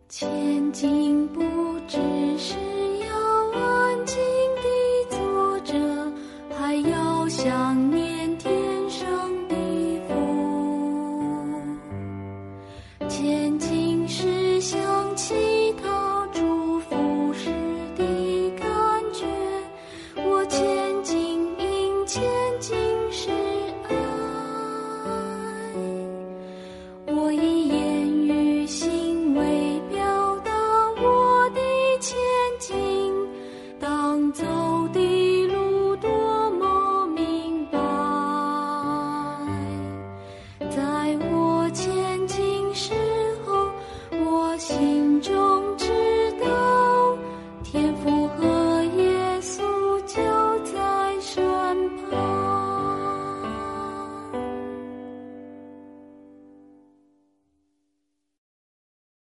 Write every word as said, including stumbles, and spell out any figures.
前进不只是要安静地坐着，还要想念天上的父。前进是想祈祷祝福时的感觉，我前进因前进是爱，我以言语行为表达我的前进，当走的路多么明白，在我前进时候，我心